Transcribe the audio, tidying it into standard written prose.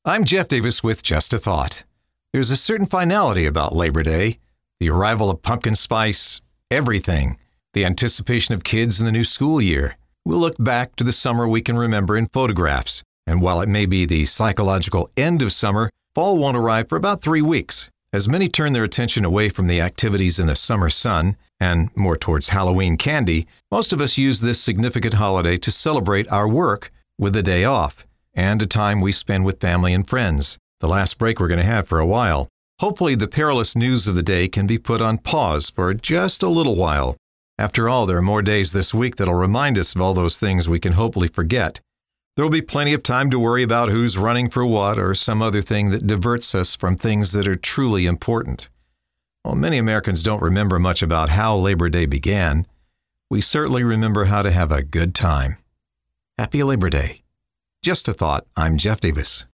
I'm Jeff Davis with Just a Thought. There's a certain finality about Labor Day, the arrival of pumpkin spice, everything, the anticipation of kids in the new school year. We'll look back to the summer we can remember in photographs, and while it may be the psychological end of summer, fall won't arrive for about 3 weeks. As many turn their attention away from the activities in the summer sun and more towards Halloween candy, most of us use this significant holiday to celebrate our work with a day off and a time we spend with family and friends, the last break we're going to have for a while. Hopefully, the perilous news of the day can be put on pause for just a little while. After all, there are more days this week that'll remind us of all those things we can hopefully forget. There will be plenty of time to worry about who's running for what or some other thing that diverts us from things that are truly important. While many Americans don't remember much about how Labor Day began, we certainly remember how to have a good time. Happy Labor Day. Just a Thought. I'm Jeff Davis.